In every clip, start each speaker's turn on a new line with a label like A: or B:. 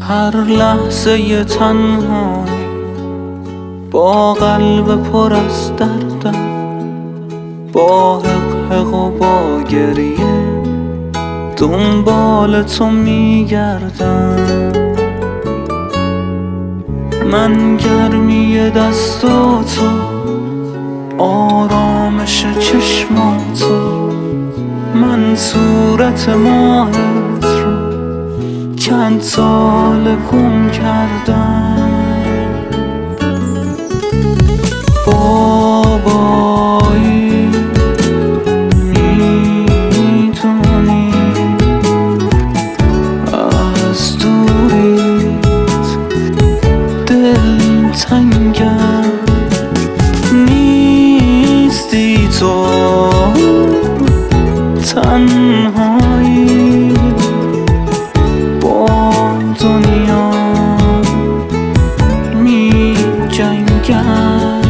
A: هر لحظه تنهایی با قلب پر از دردم، با حق و با گریه دنبال تو میگردم. من گرمی دستاتو، آرامش چشماتو، من صورت ماهت رو چند سال گم کردم. بابایی میدونی از دوریت دل تنگم، نیستی تو تنهایی با دنیا می جنگم.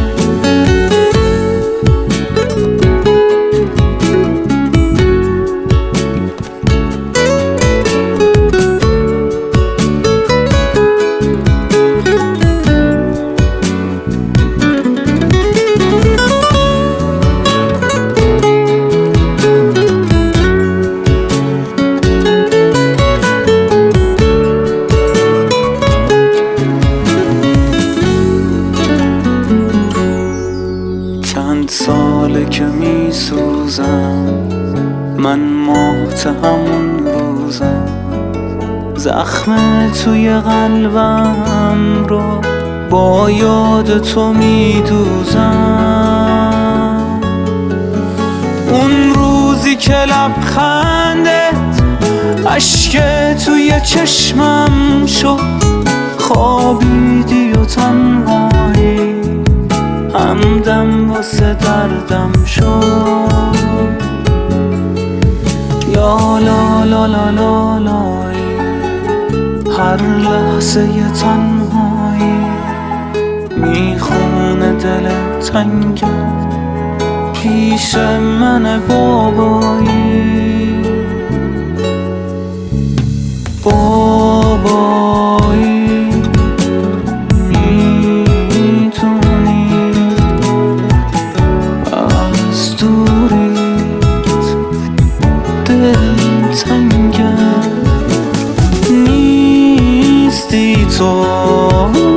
A: چند ساله که می سوزم، من محتهمون روزم، زخم توی قلبم رو با یاد تو می دوزم. اون روزی که لبخندت اشک توی چشمم شد، خوابیدی و تنهایی همدم واسه دردم شد. یا لا لا لا لا لای، هر لحظه تنهایی میخونه دل تنگم پیش من بابایی. بابایی تنگم، نیستی تو